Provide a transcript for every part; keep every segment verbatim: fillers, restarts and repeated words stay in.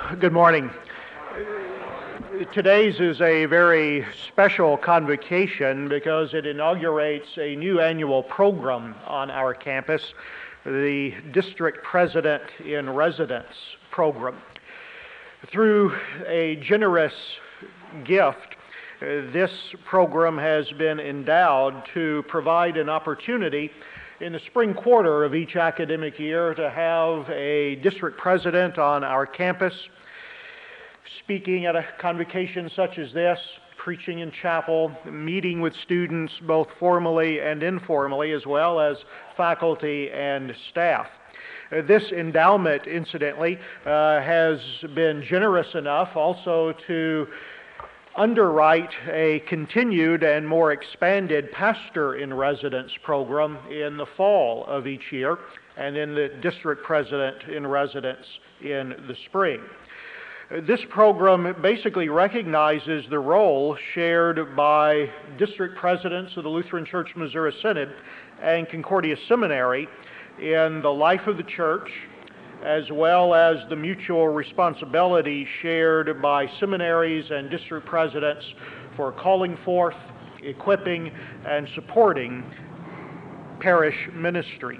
Good morning. Today's is a very special convocation because it inaugurates a new annual program on our campus, the District President in Residence program. Through a generous gift, this program has been endowed to provide an opportunity in the spring quarter of each academic year to have a district president on our campus speaking at a convocation such as this, preaching in chapel, meeting with students both formally and informally, as well as faculty and staff. Uh, this endowment, incidentally, uh, has been generous enough also to underwrite a continued and more expanded pastor in residence program in the fall of each year, and then the district president in residence in the spring. This program basically recognizes the role shared by district presidents of the Lutheran Church Missouri Synod and Concordia Seminary in the life of the church, as well as the mutual responsibility shared by seminaries and district presidents for calling forth, equipping, and supporting parish ministry.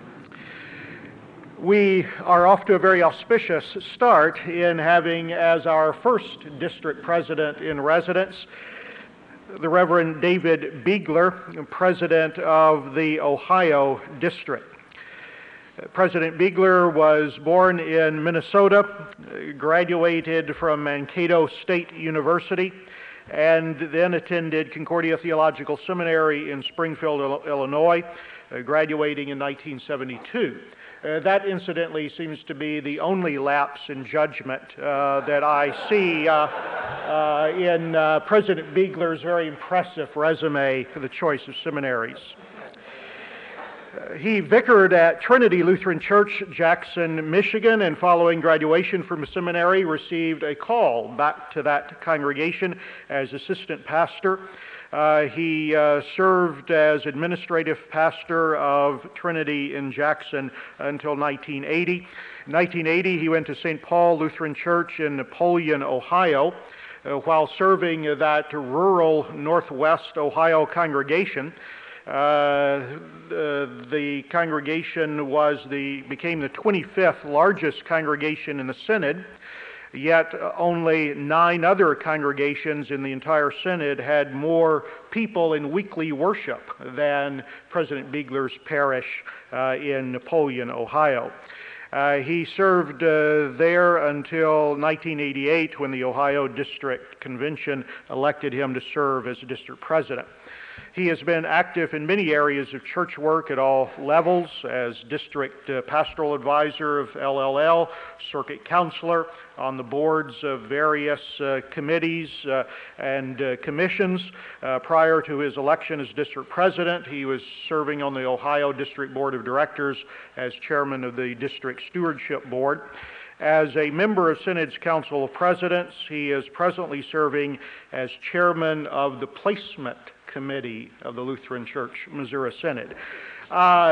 We are off to a very auspicious start in having as our first district president in residence the Reverend David Beegler, president of the Ohio District. President Beegler was born in Minnesota, graduated from Mankato State University, and then attended Concordia Theological Seminary in Springfield, Illinois, graduating in nineteen seventy-two. Uh, that, incidentally, seems to be the only lapse in judgment uh, that I see uh, uh, in uh, President Beegler's very impressive resume for the choice of seminaries. Uh, he vicared at Trinity Lutheran Church, Jackson, Michigan, and following graduation from the seminary, received a call back to that congregation as assistant pastor. Uh, he uh, served as administrative pastor of Trinity in Jackson until nineteen eighty. In nineteen eighty, he went to Saint Paul Lutheran Church in Napoleon, Ohio. Uh, while serving that rural Northwest Ohio congregation, uh, the, the congregation was the became the twenty-fifth largest congregation in the Synod. Yet only nine other congregations in the entire Synod had more people in weekly worship than President Beegler's parish uh, in Napoleon, Ohio. Uh, he served uh, there until nineteen eighty-eight, when the Ohio District Convention elected him to serve as district president. He has been active in many areas of church work at all levels as district uh, pastoral advisor of L L L, circuit counselor, on the boards of various uh, committees uh, and uh, commissions. Uh, prior to his election as district president, he was serving on the Ohio District Board of Directors as chairman of the District Stewardship Board. As a member of Synod's Council of Presidents, he is presently serving as chairman of the Placement Committee of the Lutheran Church Missouri Synod. Uh,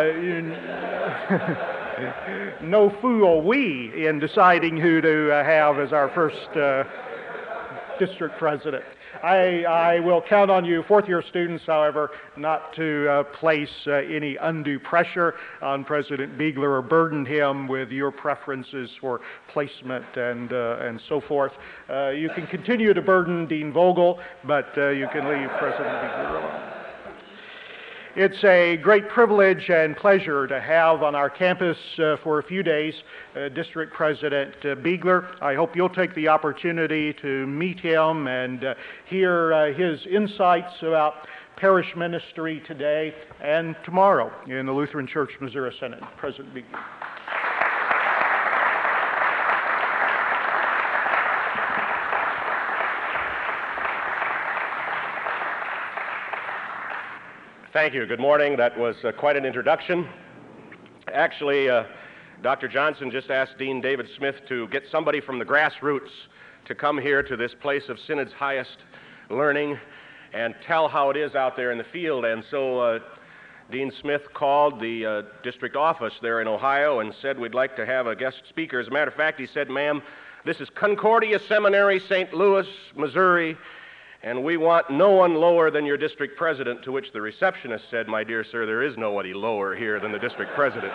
no fool we in deciding who to uh, have as our first uh, district president. I, I will count on you, fourth-year students, however, not to uh, place uh, any undue pressure on President Beegler or burden him with your preferences for placement and uh, and so forth. Uh, you can continue to burden Dean Vogel, but uh, you can leave President Beegler alone. It's a great privilege and pleasure to have on our campus uh, for a few days uh, District President uh, Beegler. I hope you'll take the opportunity to meet him and uh, hear uh, his insights about parish ministry today and tomorrow in the Lutheran Church Missouri Synod. President Beegler. Thank you. Good morning. That was uh, quite an introduction. Actually, uh, Doctor Johnson just asked Dean David Smith to get somebody from the grassroots to come here to this place of Synod's highest learning and tell how it is out there in the field. And so uh, Dean Smith called the uh, district office there in Ohio and said, we'd like to have a guest speaker. As a matter of fact, he said, ma'am, This is Concordia Seminary, Saint Louis, Missouri, and we want no one lower than your district president, to which the receptionist said, "My dear sir, there is nobody lower here than the district president."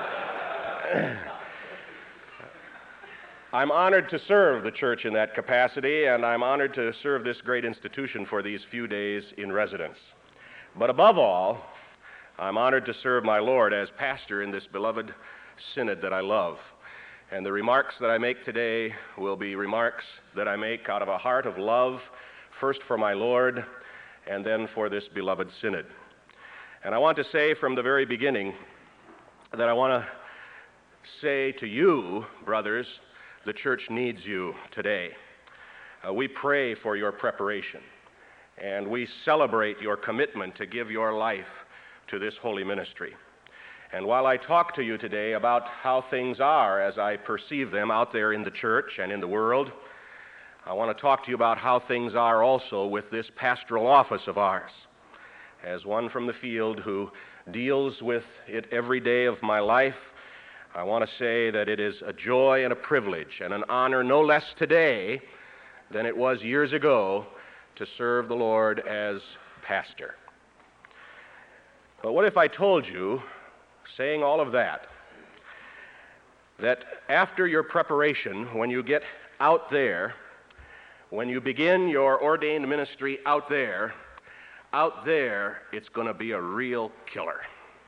I'm honored to serve the church in that capacity, and I'm honored to serve this great institution for these few days in residence. But above all, I'm honored to serve my Lord as pastor in this beloved synod that I love. And the remarks that I make today will be remarks that I make out of a heart of love, first for my Lord, and then for this beloved synod. And I want to say from the very beginning that I want to say to you, brothers, the church needs you today. Uh, we pray for your preparation, and we celebrate your commitment to give your life to this holy ministry. And while I talk to you today about how things are as I perceive them out there in the church and in the world, I want to talk to you about how things are also with this pastoral office of ours. As one from the field who deals with it every day of my life, I want to say that it is a joy and a privilege and an honor no less today than it was years ago to serve the Lord as pastor. But what if I told you, saying all of that, that after your preparation, when you get out there, when you begin your ordained ministry out there, out there it's going to be a real killer.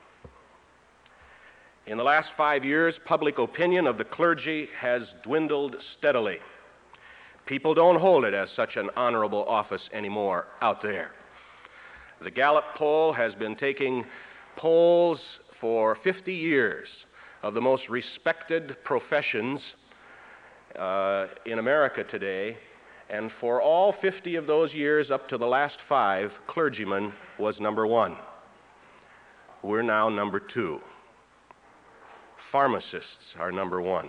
In the last five years, public opinion of the clergy has dwindled steadily. People don't hold it as such an honorable office anymore out there. The Gallup poll has been taking polls for fifty years of the most respected professions uh, in America today, and for all fifty of those years up to the last five, clergyman was number one. We're now number two. Pharmacists are number one.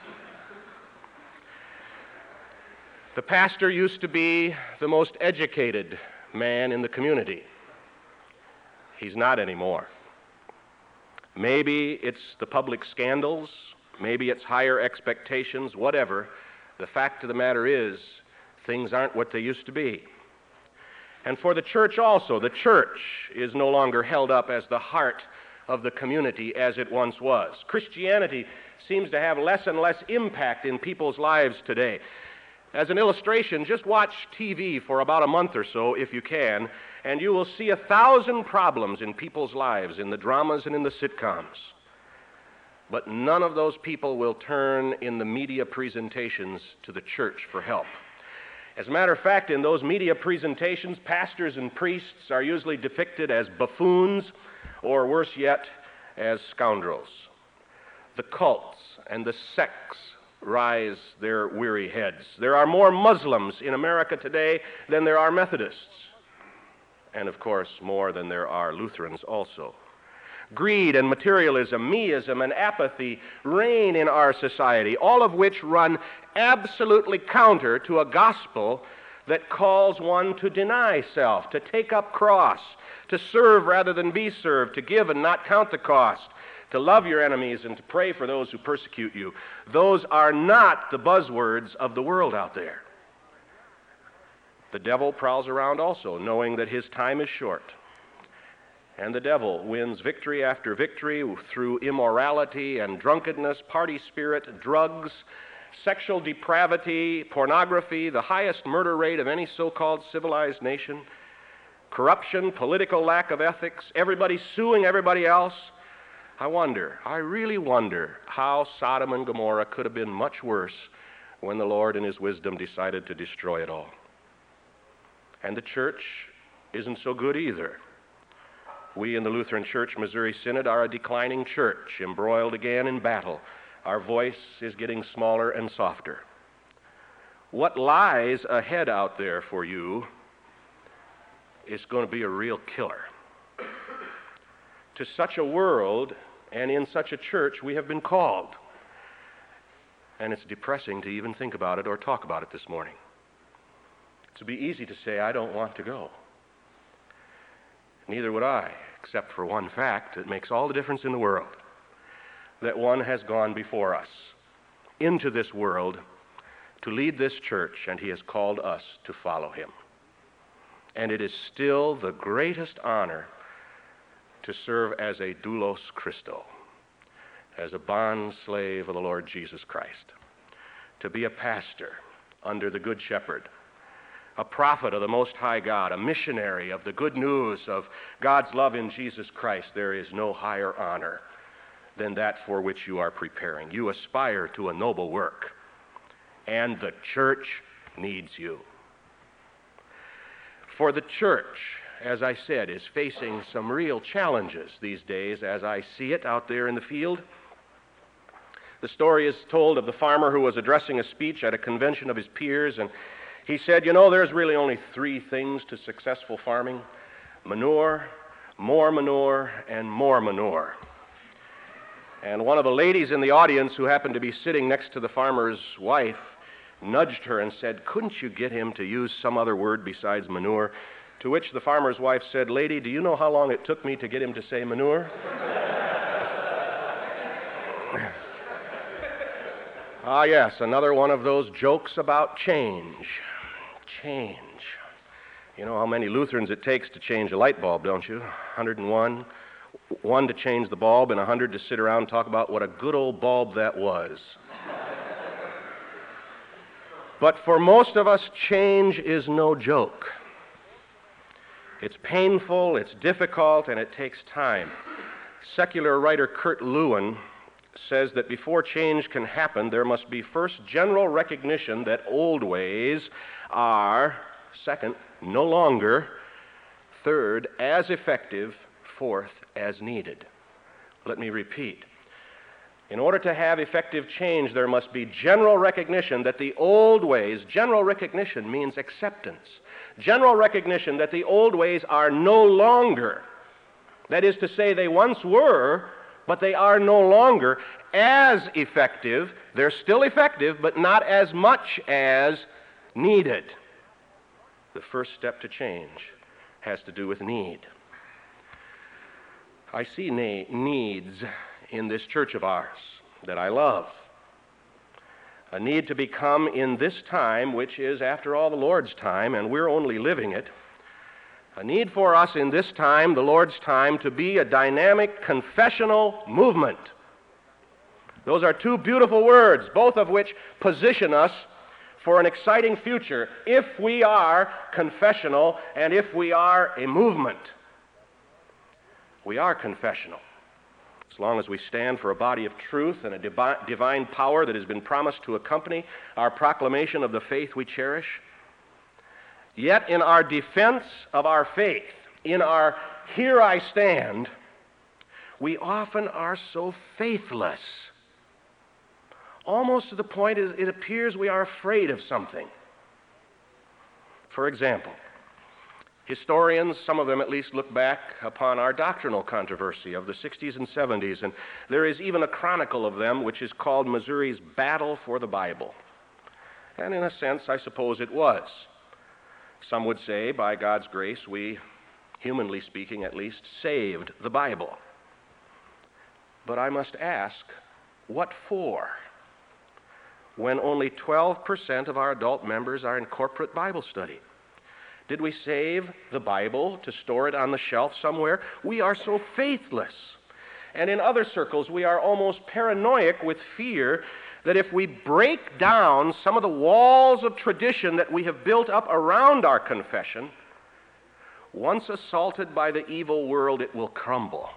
The pastor used to be the most educated man in the community. He's not anymore. Maybe it's the public scandals, maybe it's higher expectations, whatever. The fact of the matter is, things aren't what they used to be. And for the church also, the church is no longer held up as the heart of the community as it once was. Christianity seems to have less and less impact in people's lives today. As an illustration, just watch T V for about a month or so, if you can, and you will see a thousand problems in people's lives, in the dramas and in the sitcoms. But none of those people will turn in the media presentations to the church for help. As a matter of fact, in those media presentations, pastors and priests are usually depicted as buffoons, or worse yet, as scoundrels. The cults and the sects rise their weary heads. There are more Muslims in America today than there are Methodists, and of course more than there are Lutherans also. Greed and materialism, meism and apathy reign in our society, all of which run absolutely counter to a gospel that calls one to deny self, to take up cross, to serve rather than be served, to give and not count the cost, to love your enemies and to pray for those who persecute you. Those are not the buzzwords of the world out there. The devil prowls around also, knowing that his time is short. And the devil wins victory after victory through immorality and drunkenness, party spirit, drugs, sexual depravity, pornography, the highest murder rate of any so-called civilized nation, corruption, political lack of ethics, everybody suing everybody else. I wonder, I really wonder how Sodom and Gomorrah could have been much worse when the Lord in His wisdom decided to destroy it all. And the church isn't so good either. We in the Lutheran Church Missouri Synod are a declining church, embroiled again in battle. Our voice is getting smaller and softer. What lies ahead out there for you is going to be a real killer. To such a world and in such a church we have been called. And it's depressing to even think about it or talk about it this morning. It would be easy to say, I don't want to go. Neither would I, except for one fact that makes all the difference in the world. That one has gone before us into this world to lead this church, and he has called us to follow him. And it is still the greatest honor to serve as a doulos Christo, as a bond slave of the Lord Jesus Christ, to be a pastor under the Good Shepherd, a prophet of the Most High God, a missionary of the good news of God's love in Jesus Christ. There is no higher honor than that for which you are preparing. You aspire to a noble work, and the church needs you. For the church, as I said, is facing some real challenges these days as I see it out there in the field. The story is told of the farmer who was addressing a speech at a convention of his peers, and he said, you know, there's really only three things to successful farming: manure, more manure, and more manure. And one of the ladies in the audience, who happened to be sitting next to the farmer's wife, nudged her and said, couldn't you get him to use some other word besides manure? To which the farmer's wife said, lady, do you know how long it took me to get him to say manure? Ah, yes, another one of those jokes about change. Change. You know how many Lutherans it takes to change a light bulb, don't you? one hundred and one. One to change the bulb, and one hundred to sit around and talk about what a good old bulb that was. But for most of us, change is no joke. It's painful, it's difficult, and it takes time. Secular writer Kurt Lewin says that before change can happen, there must be first general recognition that old ways are, second, no longer, third, as effective, fourth, as needed. Let me repeat. In order to have effective change, there must be general recognition that the old ways, general recognition means acceptance, general recognition that the old ways are no longer, that is to say, they once were, but they are no longer as effective. They're still effective, but not as much as needed. The first step to change has to do with need. I see na- needs in this church of ours that I love. A need to become, in this time, which is, after all, the Lord's time, and we're only living it, a need for us in this time, the Lord's time, to be a dynamic confessional movement. Those are two beautiful words, both of which position us for an exciting future if we are confessional and if we are a movement. We are confessional. As long as we stand for a body of truth and a divi- divine power that has been promised to accompany our proclamation of the faith we cherish. Yet in our defense of our faith, in our here I stand, we often are so faithless, almost to the point it appears we are afraid of something. For example, historians, some of them at least, look back upon our doctrinal controversy of the sixties and seventies, and there is even a chronicle of them which is called Missouri's Battle for the Bible. And in a sense, I suppose it was. Some would say, by God's grace, we, humanly speaking at least, saved the Bible. But I must ask, what for? When only twelve percent of our adult members are in corporate Bible study. Did we save the Bible to store it on the shelf somewhere? We are so faithless. And in other circles, we are almost paranoid with fear that if we break down some of the walls of tradition that we have built up around our confession, once assaulted by the evil world, it will crumble.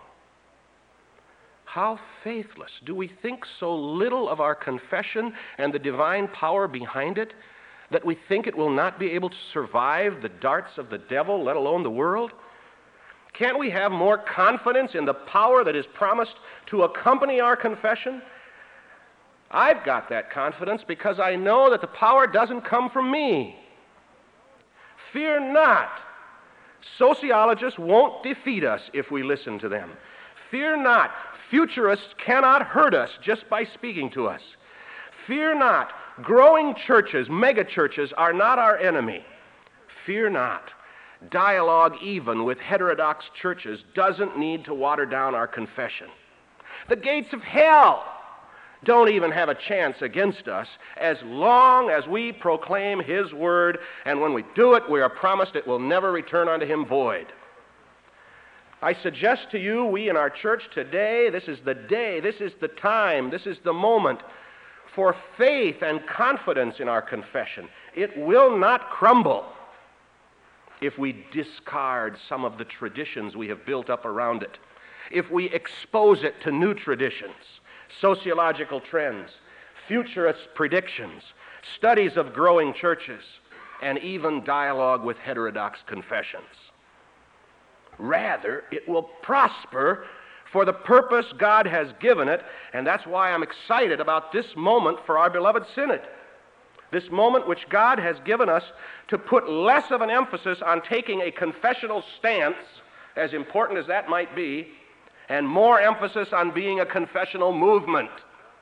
How faithless. Do we think so little of our confession and the divine power behind it that we think it will not be able to survive the darts of the devil, let alone the world? Can't we have more confidence in the power that is promised to accompany our confession? I've got that confidence because I know that the power doesn't come from me. Fear not. Sociologists won't defeat us if we listen to them. Fear not. Futurists cannot hurt us just by speaking to us. Fear not. Growing churches, megachurches, are not our enemy. Fear not. Dialogue, even with heterodox churches, doesn't need to water down our confession. The gates of hell don't even have a chance against us as long as we proclaim His word, and when we do it, we are promised it will never return unto Him void. I suggest to you, we in our church today, this is the day, this is the time, this is the moment for faith and confidence in our confession. It will not crumble if we discard some of the traditions we have built up around it, if we expose it to new traditions, sociological trends, futurist predictions, studies of growing churches, and even dialogue with heterodox confessions. Rather, it will prosper for the purpose God has given it, and that's why I'm excited about this moment for our beloved synod. This moment which God has given us to put less of an emphasis on taking a confessional stance, as important as that might be, and more emphasis on being a confessional movement.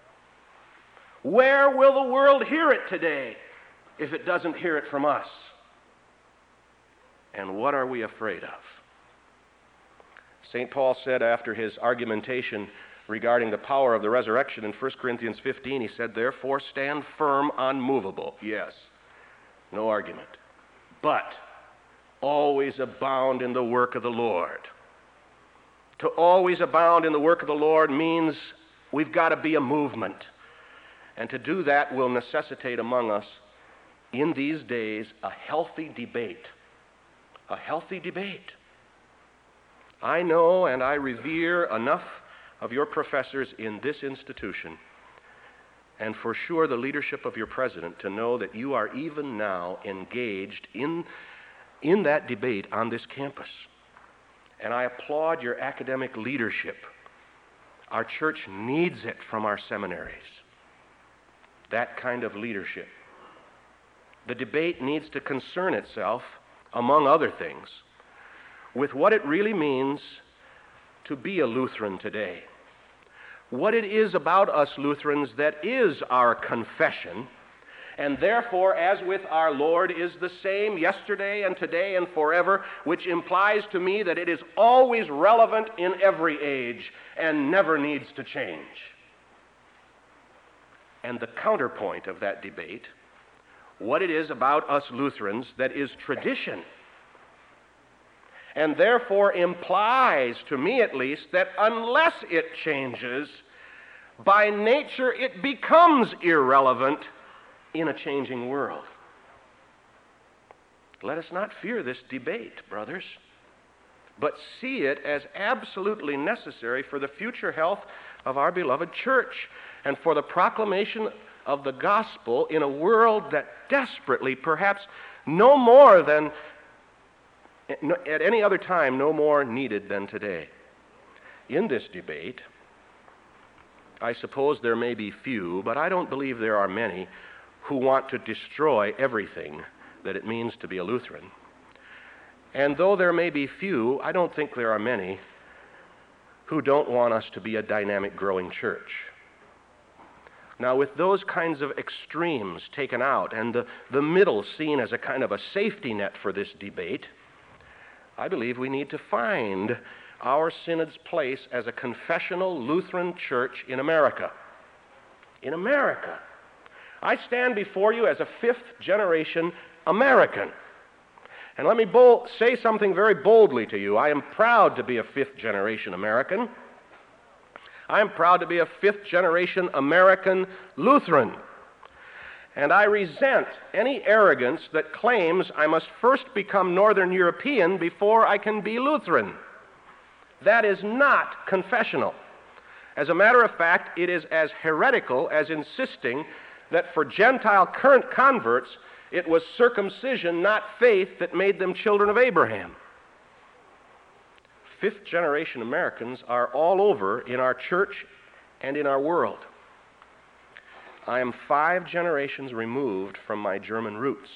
Where will the world hear it today if it doesn't hear it from us? And what are we afraid of? Saint Paul said after his argumentation regarding the power of the resurrection in First Corinthians fifteen, he said, "Therefore stand firm, unmovable." Yes, no argument. But always abound in the work of the Lord. To always abound in the work of the Lord means we've got to be a movement. And to do that will necessitate among us, in these days, a healthy debate. A healthy debate. I know and I revere enough of your professors in this institution, and for sure the leadership of your president, to know that you are even now engaged in, in that debate on this campus. And I applaud your academic leadership. Our church needs it from our seminaries, that kind of leadership. The debate needs to concern itself, among other things, with what it really means to be a Lutheran today. What it is about us Lutherans that is our confession, and therefore, as with our Lord, is the same yesterday and today and forever, which implies to me that it is always relevant in every age and never needs to change. And the counterpoint of that debate, what it is about us Lutherans that is tradition, and therefore implies, to me at least, that unless it changes, by nature it becomes irrelevant in a changing world. Let us not fear this debate, brothers, but see it as absolutely necessary for the future health of our beloved church and for the proclamation of the gospel in a world that desperately, perhaps no more than at any other time, no more needed than today. In this debate, I suppose there may be few, but I don't believe there are many, who want to destroy everything that it means to be a Lutheran. And though there may be few, I don't think there are many who don't want us to be a dynamic, growing church. Now, with those kinds of extremes taken out and the, the middle seen as a kind of a safety net for this debate, I believe we need to find our synod's place as a confessional Lutheran church in America. In America. I stand before you as a fifth-generation American. And let me bold, say something very boldly to you. I am proud to be a fifth-generation American. I am proud to be a fifth-generation American Lutheran. And I resent any arrogance that claims I must first become Northern European before I can be Lutheran. That is not confessional. As a matter of fact, it is as heretical as insisting that for Gentile current converts, it was circumcision, not faith, that made them children of Abraham. Fifth-generation Americans are all over in our church and in our world. I am five generations removed from my German roots.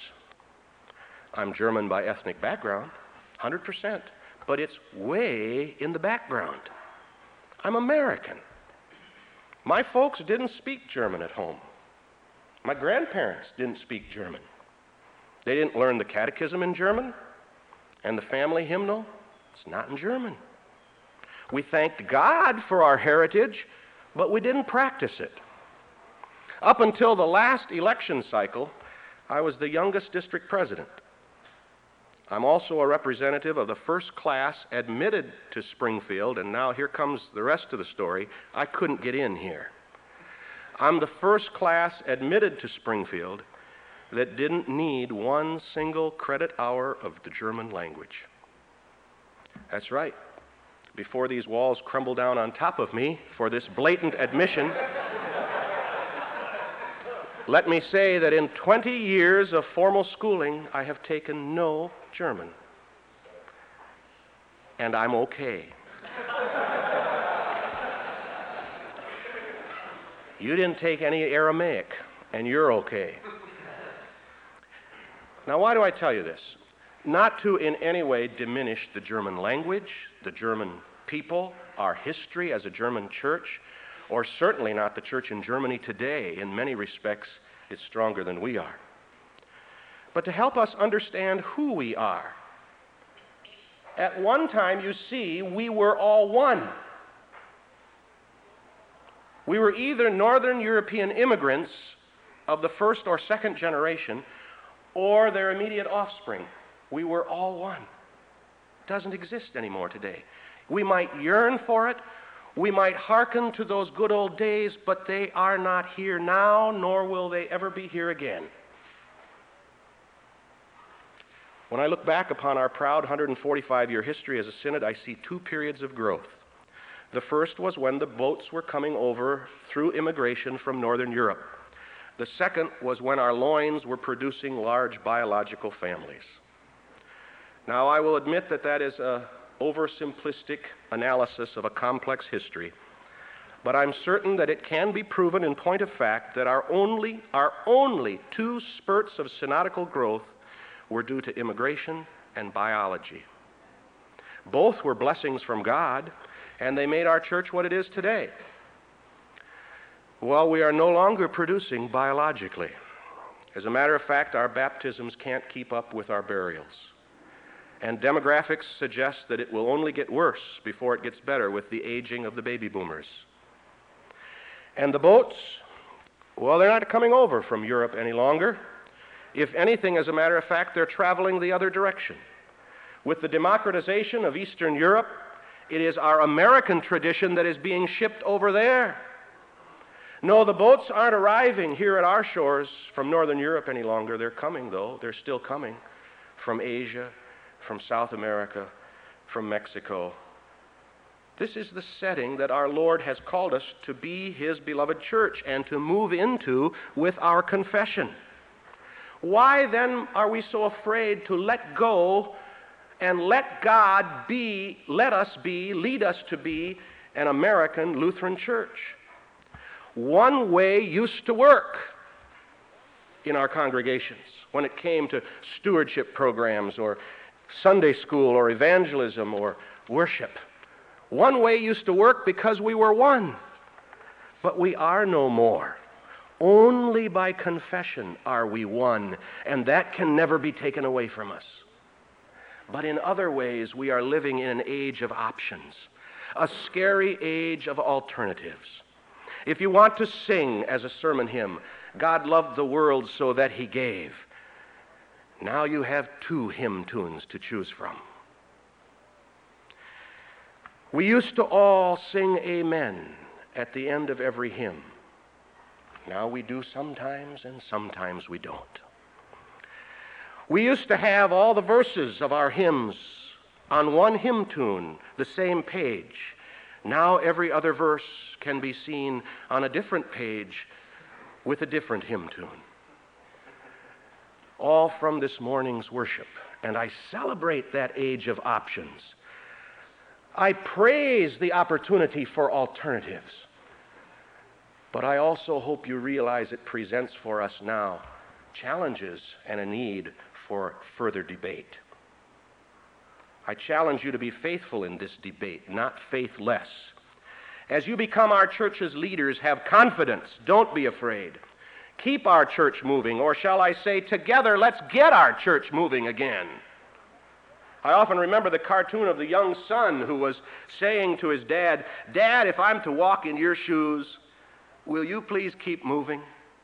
I'm German by ethnic background, one hundred percent, but it's way in the background. I'm American. My folks didn't speak German at home. My grandparents didn't speak German. They didn't learn the catechism in German, and the family hymnal, it's not in German. We thanked God for our heritage, but we didn't practice it. Up until the last election cycle, I was the youngest district president. I'm also a representative of the first class admitted to Springfield, and now here comes the rest of the story. I couldn't get in here. I'm the first class admitted to Springfield that didn't need one single credit hour of the German language. That's right. Before these walls crumble down on top of me for this blatant admission, let me say that in twenty years of formal schooling, I have taken no German. And I'm okay. You didn't take any Aramaic, and you're okay. Now, why do I tell you this? Not to in any way diminish the German language, the German people, our history as a German church, or certainly not the church in Germany today. In many respects, it's stronger than we are. But to help us understand who we are. At one time, you see, we were all one. We were either Northern European immigrants of the first or second generation, or their immediate offspring. We were all one. It doesn't exist anymore today. We might yearn for it, we might hearken to those good old days, but they are not here now, nor will they ever be here again. When I look back upon our proud one hundred forty-five year history as a synod, I see two periods of growth. The first was when the boats were coming over through immigration from Northern Europe. The second was when our loins were producing large biological families. Now, I will admit that that is an oversimplistic analysis of a complex history, but I'm certain that it can be proven in point of fact that our only, our only two spurts of synodical growth were due to immigration and biology. Both were blessings from God, and they made our church what it is today. Well, we are no longer producing biologically. As a matter of fact, our baptisms can't keep up with our burials. And demographics suggest that it will only get worse before it gets better with the aging of the baby boomers. And the boats, well, they're not coming over from Europe any longer. If anything, as a matter of fact, they're traveling the other direction. With the democratization of Eastern Europe, it is our American tradition that is being shipped over there. No, the boats aren't arriving here at our shores from Northern Europe any longer. They're coming, though. They're still coming from Asia, from South America, from Mexico. This is the setting that our Lord has called us to be His beloved church and to move into with our confession. Why then are we so afraid to let go and let God be, let us be, lead us to be an American Lutheran church? One way used to work in our congregations when it came to stewardship programs or Sunday school or evangelism or worship. One way used to work because we were one, but we are no more. Only by confession are we one, and that can never be taken away from us. But in other ways, we are living in an age of options, a scary age of alternatives. If you want to sing as a sermon hymn, God loved the world so that He gave, now you have two hymn tunes to choose from. We used to all sing amen at the end of every hymn. Now we do sometimes, and sometimes we don't. We used to have all the verses of our hymns on one hymn tune, the same page. Now every other verse can be seen on a different page with a different hymn tune. All from this morning's worship, and I celebrate that age of options. I praise the opportunity for alternatives, but I also hope you realize it presents for us now challenges and a need for further debate. I challenge you to be faithful in this debate, not faithless. As you become our church's leaders, have confidence. Don't be afraid. Keep our church moving, or shall I say, together, let's get our church moving again. I often remember the cartoon of the young son who was saying to his dad, "Dad, if I'm to walk in your shoes, will you please keep moving?"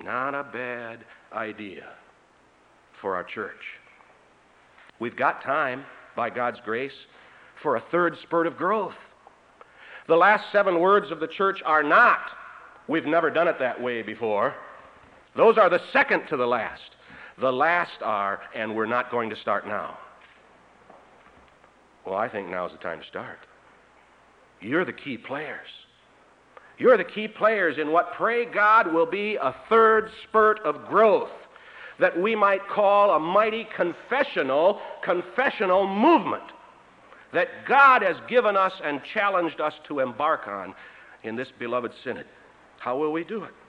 Not a bad idea for our church. We've got time, by God's grace, for a third spurt of growth. The last seven words of the church are not, "We've never done it that way before." Those are the second to the last. The last are, "And we're not going to start now." Well, I think now's the time to start. You're the key players. You're the key players in what, pray God, will be a third spurt of growth that we might call a mighty confessional, confessional movement that God has given us and challenged us to embark on in this beloved synod. How will we do it?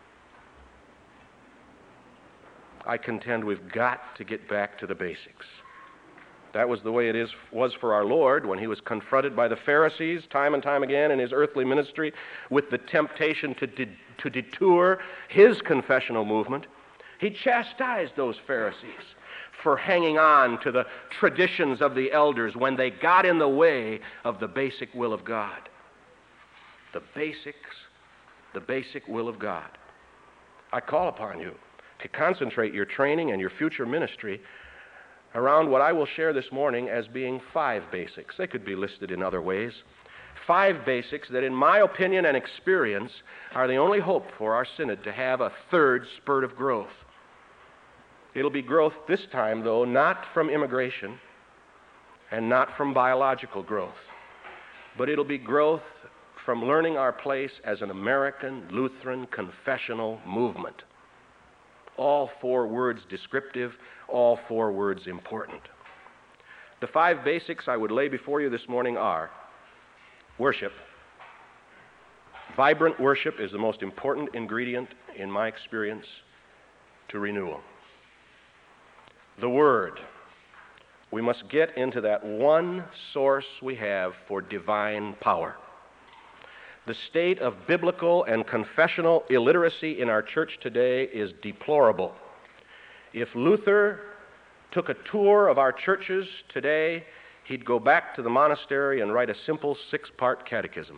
I contend we've got to get back to the basics. That was the way it is, was for our Lord when he was confronted by the Pharisees time and time again in his earthly ministry with the temptation to, de- to detour his confessional movement. He chastised those Pharisees for hanging on to the traditions of the elders when they got in the way of the basic will of God. The basics, the basic will of God. I call upon you to concentrate your training and your future ministry around what I will share this morning as being five basics. They could be listed in other ways. Five basics that, in my opinion and experience, are the only hope for our synod to have a third spurt of growth. It'll be growth this time, though, not from immigration and not from biological growth, but it'll be growth from learning our place as an American Lutheran confessional movement. All four words descriptive, all four words important. The five basics I would lay before you this morning are worship. Vibrant worship is the most important ingredient, in my experience, to renewal. The Word. We must get into that one source we have for divine power. The state of biblical and confessional illiteracy in our church today is deplorable. If Luther took a tour of our churches today, he'd go back to the monastery and write a simple six-part catechism.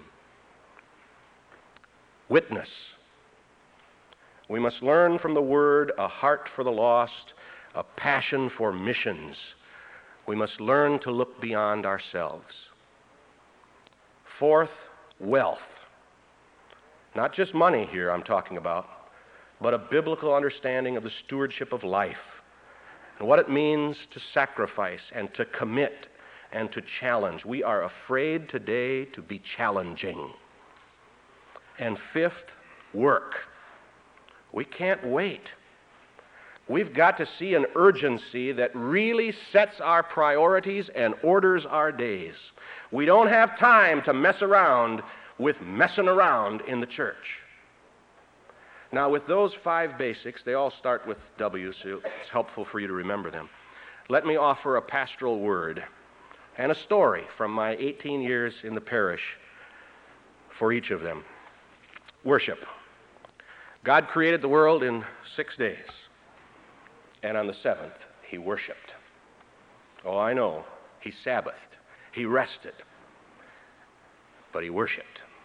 Witness. We must learn from the Word a heart for the lost, a passion for missions. We must learn to look beyond ourselves. Fourth, wealth. Not just money here I'm talking about, but a biblical understanding of the stewardship of life and what it means to sacrifice and to commit and to challenge. We are afraid today to be challenging. And fifth, work. We can't wait. We've got to see an urgency that really sets our priorities and orders our days. We don't have time to mess around with messing around in the church. Now, with those five basics, they all start with W, so it's helpful for you to remember them. Let me offer a pastoral word and a story from my eighteen years in the parish for each of them. Worship. God created the world in six days, and on the seventh, he worshiped. Oh, I know, he Sabbathed, he rested, but he worshiped.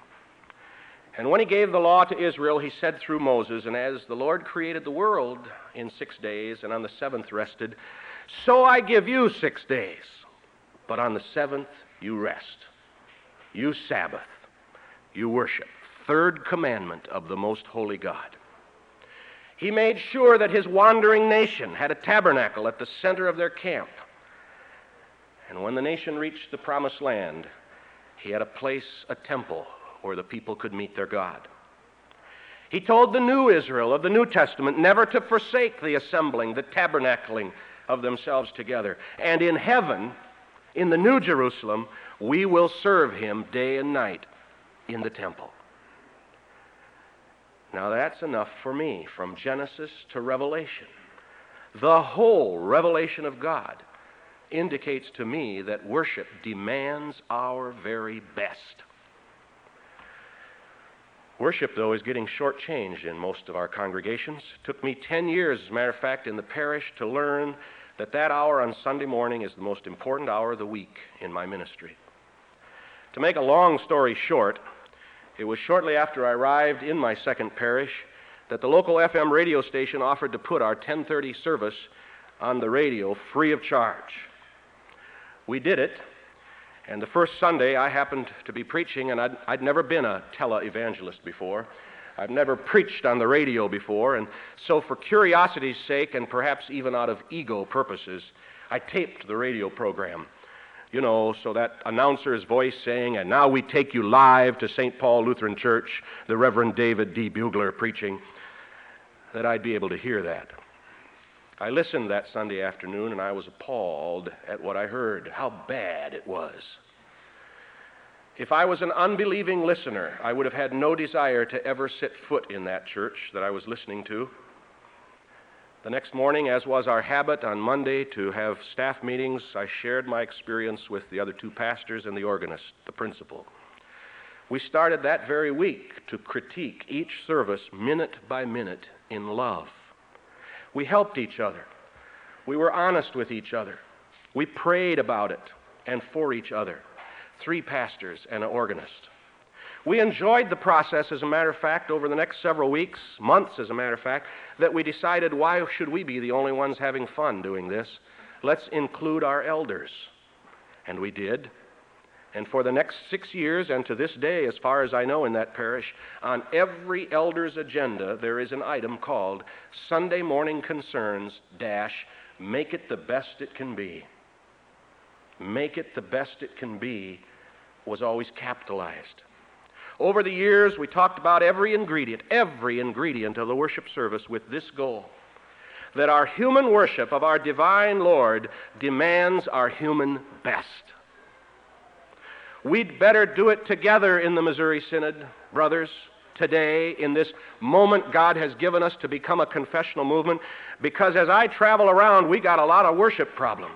And when he gave the law to Israel, he said through Moses, "And as the Lord created the world in six days, and on the seventh rested, so I give you six days. But on the seventh you rest. You Sabbath. You worship." Third commandment of the most holy God. He made sure that his wandering nation had a tabernacle at the center of their camp. And when the nation reached the promised land, he had a place, a temple, where the people could meet their God. He told the new Israel of the New Testament never to forsake the assembling, the tabernacling of themselves together. And in heaven, in the New Jerusalem, we will serve him day and night in the temple. Now that's enough for me, from Genesis to Revelation. The whole revelation of God indicates to me that worship demands our very best. Worship, though, is getting shortchanged in most of our congregations. It took me ten years, as a matter of fact, in the parish to learn that that hour on Sunday morning is the most important hour of the week in my ministry. To make a long story short, it was shortly after I arrived in my second parish that the local F M radio station offered to put our ten thirty service on the radio free of charge. We did it, and the first Sunday I happened to be preaching, and I'd, I'd never been a tele-evangelist before. I've never preached on the radio before, and so for curiosity's sake, and perhaps even out of ego purposes, I taped the radio program. You know, so that announcer's voice saying, "And now we take you live to Saint Paul Lutheran Church, the Reverend David D. Bugler preaching," that I'd be able to hear that. I listened that Sunday afternoon, and I was appalled at what I heard, how bad it was. If I was an unbelieving listener, I would have had no desire to ever set foot in that church that I was listening to. The next morning, as was our habit on Monday to have staff meetings, I shared my experience with the other two pastors and the organist, the principal. We started that very week to critique each service minute by minute in love. We helped each other. We were honest with each other. We prayed about it and for each other. Three pastors and an organist. We enjoyed the process, as a matter of fact, over the next several weeks, months, as a matter of fact, that we decided, why should we be the only ones having fun doing this? Let's include our elders. And we did. And for the next six years, and to this day, as far as I know in that parish, on every elder's agenda, there is an item called Sunday Morning Concerns dash Make It the Best It Can Be. Make it the best it can be was always capitalized. Over the years, we talked about every ingredient, every ingredient of the worship service with this goal, that our human worship of our divine Lord demands our human best. We'd better do it together in the Missouri Synod, brothers, today, in this moment God has given us to become a confessional movement, because as I travel around, we got a lot of worship problems.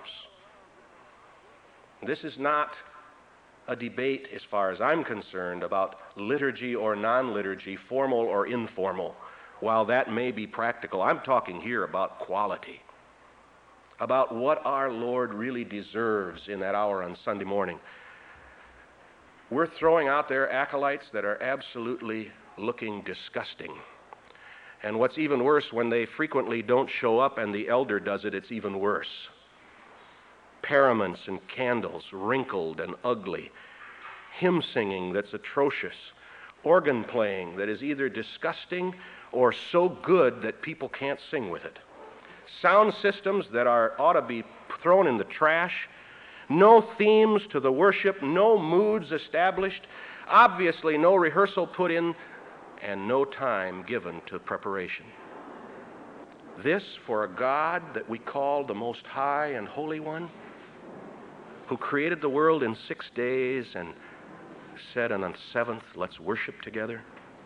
This is not a debate, as far as I'm concerned, about liturgy or non-liturgy, formal or informal. While that may be practical, I'm talking here about quality, about what our Lord really deserves in that hour on Sunday morning. We're throwing out there acolytes that are absolutely looking disgusting. And what's even worse, when they frequently don't show up and the elder does it, it's even worse. Paraments and candles, wrinkled and ugly, hymn singing that's atrocious, organ playing that is either disgusting or so good that people can't sing with it, sound systems that are ought to be thrown in the trash, no themes to the worship, no moods established, obviously no rehearsal put in, and no time given to preparation. This for a God that we call the Most High and Holy One, who created the world in six days and said, and on the seventh, let's worship together.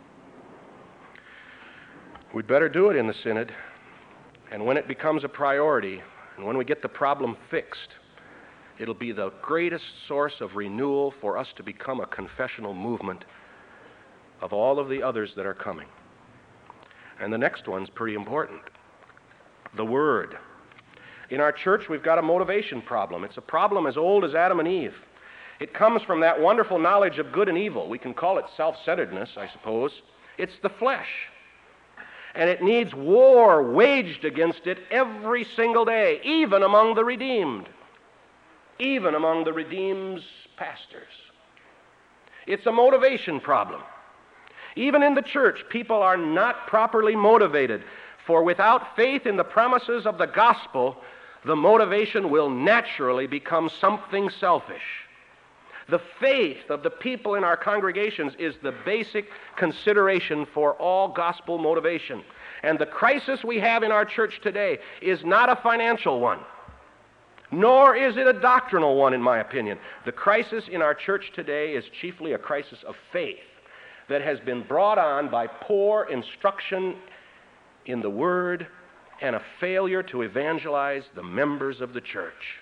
We'd better do it in the Synod, and when it becomes a priority, and when we get the problem fixed, it'll be the greatest source of renewal for us to become a confessional movement of all of the others that are coming. And the next one's pretty important. The Word. In our church, we've got a motivation problem. It's a problem as old as Adam and Eve. It comes from that wonderful knowledge of good and evil. We can call it self-centeredness, I suppose. It's the flesh. And it needs war waged against it every single day, even among the redeemed, even among the redeemed's pastors. It's a motivation problem. Even in the church, people are not properly motivated, for without faith in the promises of the gospel, the motivation will naturally become something selfish. The faith of the people in our congregations is the basic consideration for all gospel motivation. And the crisis we have in our church today is not a financial one, nor is it a doctrinal one, in my opinion. The crisis in our church today is chiefly a crisis of faith that has been brought on by poor instruction in the Word and a failure to evangelize the members of the church.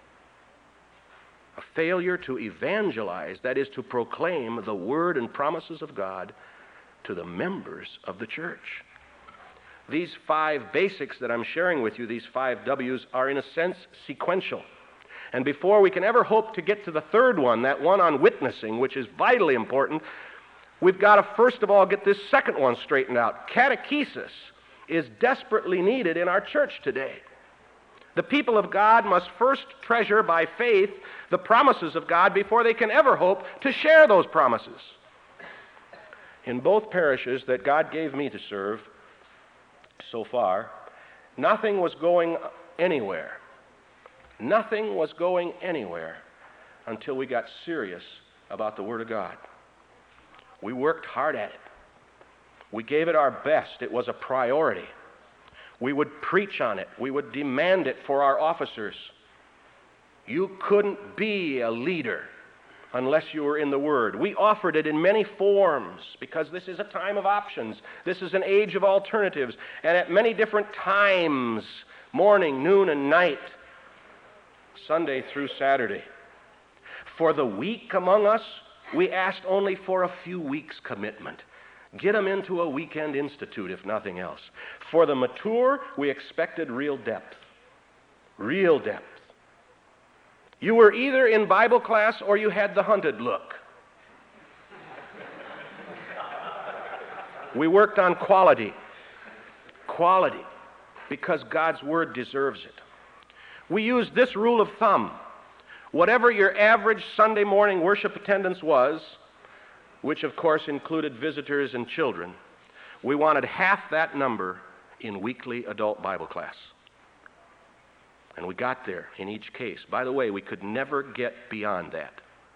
A failure to evangelize, that is, to proclaim the Word and promises of God to the members of the church. These five basics that I'm sharing with you, these five W's, are in a sense sequential. And before we can ever hope to get to the third one, that one on witnessing, which is vitally important, We've got to first of all get this second one straightened out. Catechesis is desperately needed in our church today. The people of God must first treasure by faith the promises of God before they can ever hope to share those promises. In both parishes that God gave me to serve so far, nothing was going anywhere. Nothing was going anywhere until we got serious about the Word of God. We worked hard at it. We gave it our best. It was a priority. We would preach on it. We would demand it for our officers. You couldn't be a leader unless you were in the Word. We offered it in many forms because this is a time of options. This is an age of alternatives. And at many different times, morning, noon, and night, Sunday through Saturday. For the weak among us, we asked only for a few weeks' commitment. Get them into a weekend institute, if nothing else. For the mature, we expected real depth. Real depth. You were either in Bible class or you had the hunted look. We worked on quality. Quality. Because God's Word deserves it. We used this rule of thumb. Whatever your average Sunday morning worship attendance was, which of course included visitors and children, we wanted half that number in weekly adult Bible class. And we got there in each case. By the way, we could never get beyond that.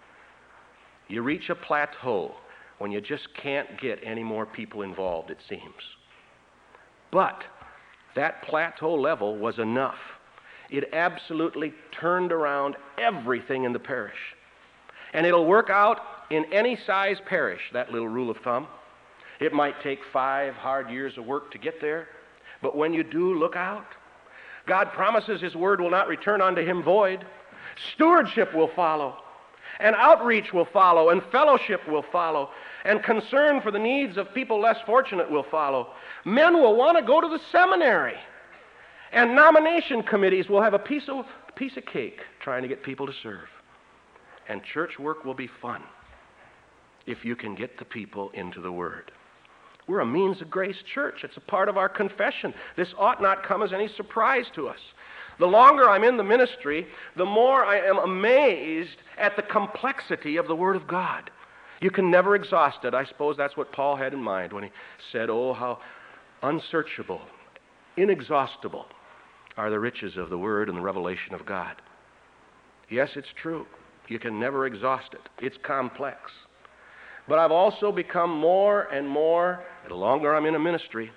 You reach a plateau when you just can't get any more people involved, it seems. But that plateau level was enough. It absolutely turned around everything in the parish. And it'll work out in any size parish, that little rule of thumb. It might take five hard years of work to get there, but when you do, look out. God promises His Word will not return unto Him void. Stewardship will follow, and outreach will follow, and fellowship will follow, and concern for the needs of people less fortunate will follow. Men will want to go to the seminary, and nomination committees will have a piece of, piece of cake trying to get people to serve. And church work will be fun if you can get the people into the Word. We're a means of grace church. It's a part of our confession. This ought not come as any surprise to us. The longer I'm in the ministry, the more I am amazed at the complexity of the Word of God. You can never exhaust it. I suppose that's what Paul had in mind when he said, oh, how unsearchable, inexhaustible are the riches of the Word and the revelation of God. Yes, it's true. You can never exhaust it. It's complex. But I've also become more and more, the longer I'm in a ministry,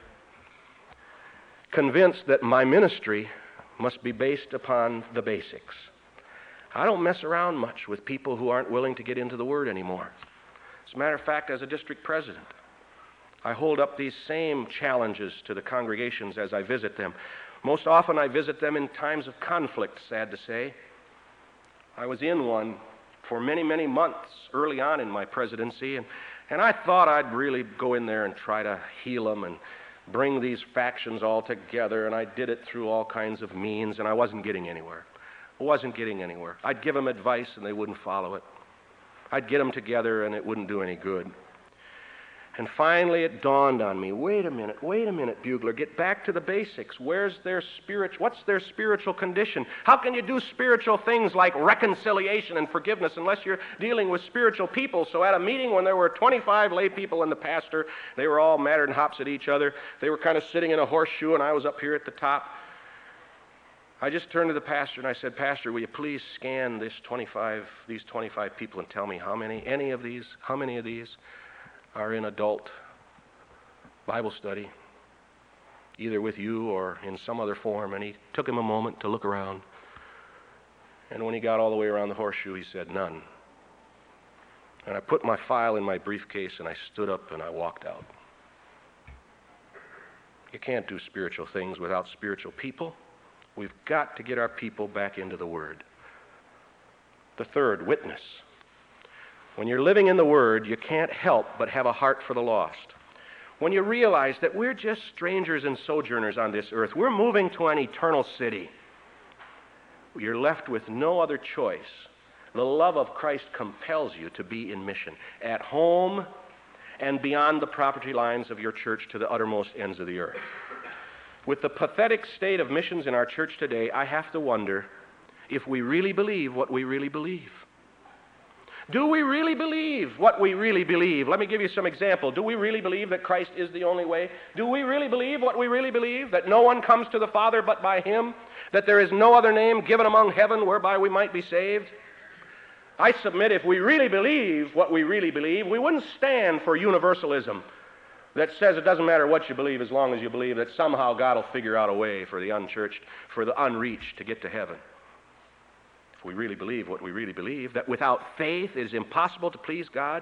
convinced that my ministry must be based upon the basics. I don't mess around much with people who aren't willing to get into the Word anymore. As a matter of fact, as a district president, I hold up these same challenges to the congregations as I visit them. Most often I visit them in times of conflict, sad to say. I was in one for many, many months early on in my presidency, and, and I thought I'd really go in there and try to heal them and bring these factions all together, and I did it through all kinds of means, and I wasn't getting anywhere. I wasn't getting anywhere. I'd give them advice, and they wouldn't follow it. I'd get them together, and it wouldn't do any good. And finally it dawned on me, wait a minute, wait a minute, Bugler, get back to the basics. Where's their spirit, what's their spiritual condition? How can you do spiritual things like reconciliation and forgiveness unless you're dealing with spiritual people? So at a meeting when there were twenty-five lay people and the pastor, they were all mad and hops at each other. They were kind of sitting in a horseshoe and I was up here at the top. I just turned to the pastor and I said, Pastor, will you please scan this twenty-five, these twenty-five people and tell me how many, any of these, how many of these are in adult Bible study, either with you or in some other form. And he took him a moment to look around. And when he got all the way around the horseshoe, he said, none. And I put my file in my briefcase and I stood up and I walked out. You can't do spiritual things without spiritual people. We've got to get our people back into the Word. The third, witness. When you're living in the Word, you can't help but have a heart for the lost. When you realize that we're just strangers and sojourners on this earth, we're moving to an eternal city, you're left with no other choice. The love of Christ compels you to be in mission, at home and beyond the property lines of your church to the uttermost ends of the earth. With the pathetic state of missions in our church today, I have to wonder if we really believe what we really believe. Do we really believe what we really believe? Let me give you some example. Do we really believe that Christ is the only way? Do we really believe what we really believe? That no one comes to the Father but by Him? That there is no other name given among heaven whereby we might be saved? I submit if we really believe what we really believe, we wouldn't stand for universalism that says it doesn't matter what you believe as long as you believe that somehow God will figure out a way for the unchurched, for the unreached to get to heaven. If we really believe what we really believe, that without faith it is impossible to please God.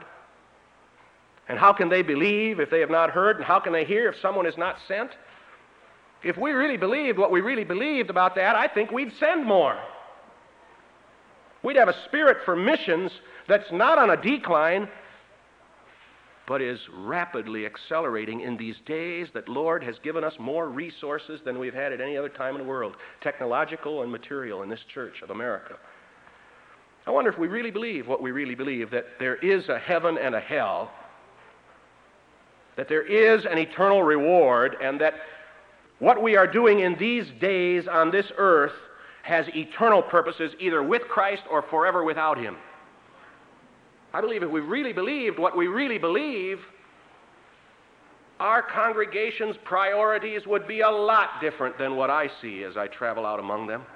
And how can they believe if they have not heard? And how can they hear if someone is not sent? If we really believed what we really believed about that, I think we'd send more. We'd have a spirit for missions that's not on a decline, but is rapidly accelerating in these days that Lord has given us more resources than we've had at any other time in the world, technological and material, in this church of America. I wonder if we really believe what we really believe, that there is a heaven and a hell, that there is an eternal reward, and that what we are doing in these days on this earth has eternal purposes, either with Christ or forever without Him. I believe if we really believed what we really believe, our congregation's priorities would be a lot different than what I see as I travel out among them.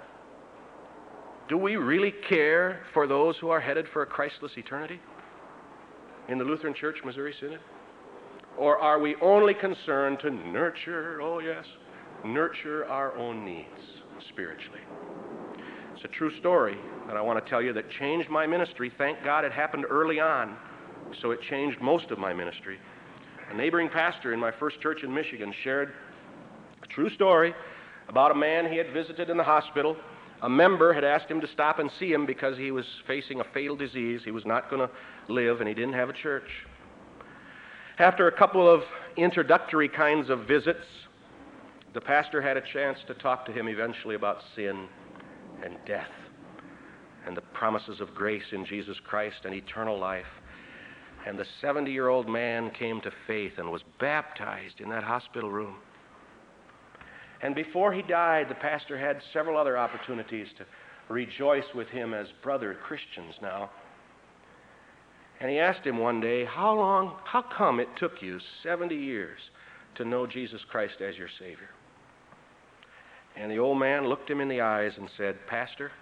Do we really care for those who are headed for a Christless eternity in the Lutheran Church, Missouri Synod? Or are we only concerned to nurture, oh yes, nurture our own needs spiritually? It's a true story that I want to tell you that changed my ministry. Thank God it happened early on, so it changed most of my ministry. A neighboring pastor in my first church in Michigan shared a true story about a man he had visited in the hospital. A member had asked him to stop and see him because he was facing a fatal disease. He was not going to live, and he didn't have a church. After a couple of introductory kinds of visits, the pastor had a chance to talk to him eventually about sin and death and the promises of grace in Jesus Christ and eternal life. And the seventy-year-old man came to faith and was baptized in that hospital room. And before he died, the pastor had several other opportunities to rejoice with him as brother Christians now. And he asked him one day, how long, how come it took you seventy years to know Jesus Christ as your Savior? And the old man looked him in the eyes and said, Pastor,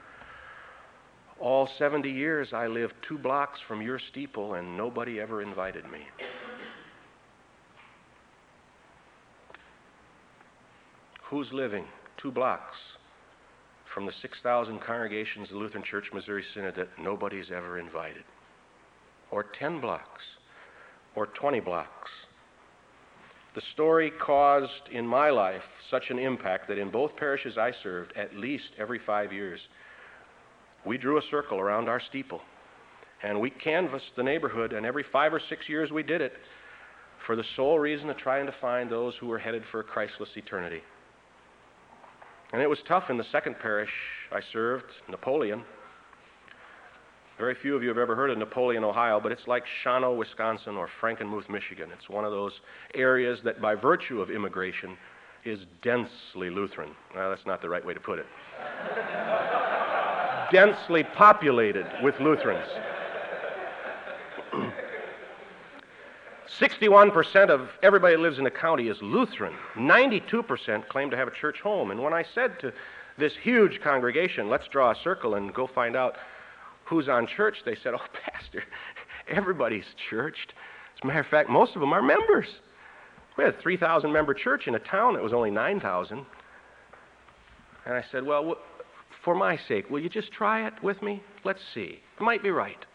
all seventy years I lived two blocks from your steeple and nobody ever invited me. Who's living two blocks from the six thousand congregations of the Lutheran Church Missouri Synod that nobody's ever invited? Or ten blocks? Or twenty blocks? The story caused in my life such an impact that in both parishes I served, at least every five years, we drew a circle around our steeple and we canvassed the neighborhood, and every five or six years we did it for the sole reason of trying to find those who were headed for a Christless eternity. And it was tough in the second parish I served, Napoleon. Very few of you have ever heard of Napoleon, Ohio, but it's like Shawano, Wisconsin, or Frankenmuth, Michigan. It's one of those areas that by virtue of immigration is densely Lutheran. Well, that's not the right way to put it. Densely populated with Lutherans. sixty-one percent of everybody who lives in the county is Lutheran. ninety-two percent claim to have a church home. And when I said to this huge congregation, let's draw a circle and go find out who's on church, they said, oh, Pastor, everybody's churched. As a matter of fact, most of them are members. We had a three thousand member church in a town that was only nine thousand. And I said, well, for my sake, will you just try it with me? Let's see. It might be right.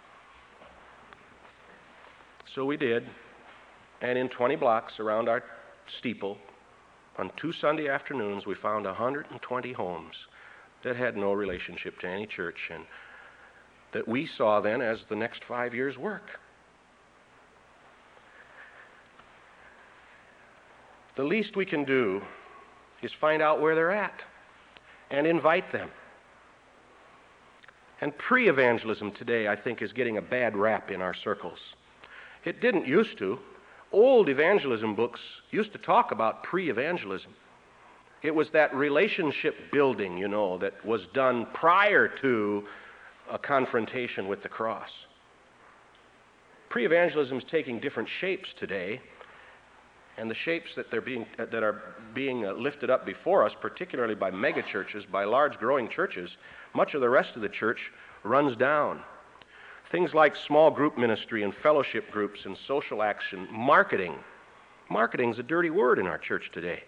So we did. And in twenty blocks around our steeple, on two Sunday afternoons, we found one hundred twenty homes that had no relationship to any church, and that we saw then as the next five years' work. The least we can do is find out where they're at and invite them. And pre-evangelism today, I think, is getting a bad rap in our circles. It didn't used to. Old evangelism books used to talk about pre-evangelism. It was that relationship building, you know, that was done prior to a confrontation with the cross. Pre-evangelism is taking different shapes today, and the shapes that they're being uh, that are being uh, lifted up before us, particularly by megachurches, by large growing churches, much of the rest of the church runs down. Things like small group ministry and fellowship groups and social action, marketing. Marketing is a dirty word in our church today.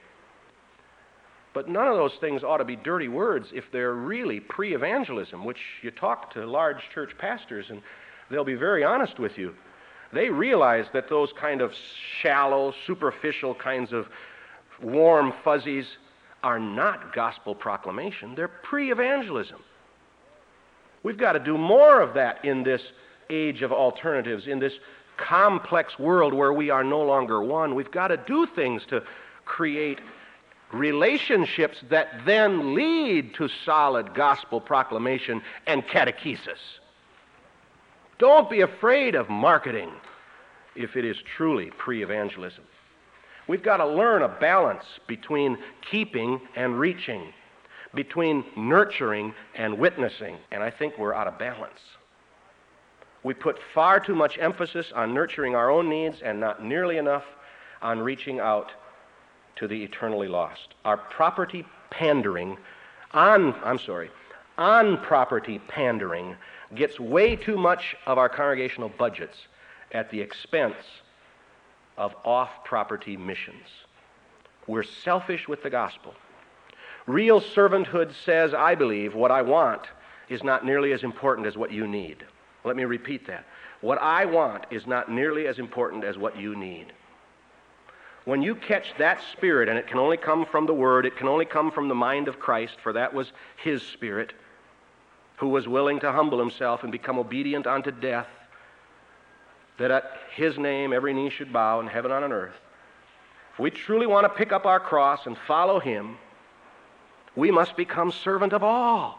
But none of those things ought to be dirty words if they're really pre-evangelism, which you talk to large church pastors and they'll be very honest with you. They realize that those kind of shallow, superficial kinds of warm fuzzies are not gospel proclamation. They're pre-evangelism. We've got to do more of that in this age of alternatives, in this complex world where we are no longer one. We've got to do things to create relationships that then lead to solid gospel proclamation and catechesis. Don't be afraid of marketing if it is truly pre-evangelism. We've got to learn a balance between keeping and reaching, between nurturing and witnessing, and I think we're out of balance. We put far too much emphasis on nurturing our own needs and not nearly enough on reaching out to the eternally lost. Our property pandering, on, I'm sorry, on property pandering gets way too much of our congregational budgets at the expense of off-property missions. We're selfish with the gospel. Real servanthood says, I believe, what I want is not nearly as important as what you need. Let me repeat that. What I want is not nearly as important as what you need. When you catch that spirit, and it can only come from the Word, it can only come from the mind of Christ, for that was His Spirit, who was willing to humble Himself and become obedient unto death, that at His name every knee should bow in heaven and on earth. If we truly want to pick up our cross and follow Him, we must become servant of all.